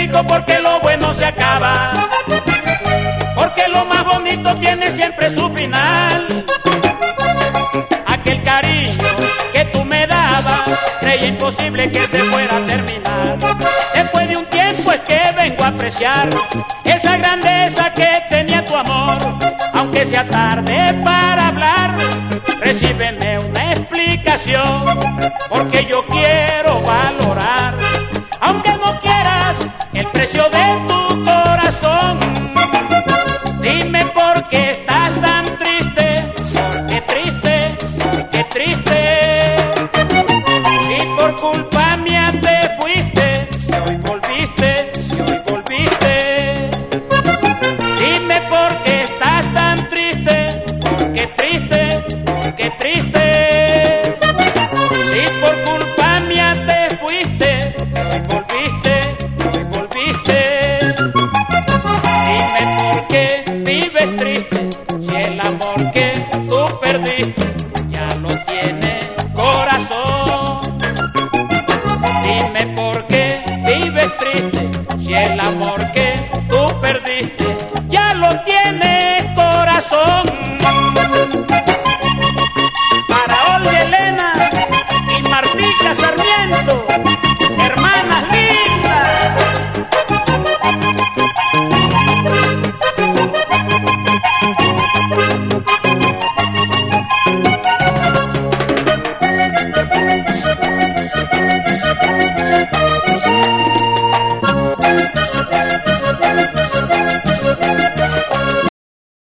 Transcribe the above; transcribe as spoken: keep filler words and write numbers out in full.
rico porque lo bueno se acaba, porque lo más bonito tiene siempre su final. Aquel cariño que tú me dabas, creía imposible que se fuera a terminar. Después de un tiempo es que vengo a apreciar esa grandeza que tenía tu amor. Aunque sea tarde para hablar, recíbeme una explicación, porque yo quiero valorar, aunque no quieras, el precio de tu corazón. Dime por qué estás tan triste, por qué triste, por qué triste. Si por culpa mía te fuiste, y hoy volviste, y hoy volviste. Dime por qué estás tan triste, por qué triste, por qué triste. Si por culpa mía te fuiste, y hoy volviste, y hoy volviste. Dime por qué vives triste, si el amor que tú perdiste ya lo tiene corazón. Dime por qué vives triste, si el amor que tú perdiste ya lo tiene corazón. Para Olga Elena y Martica Sarmiento, hermanas lindas. We'll be right back.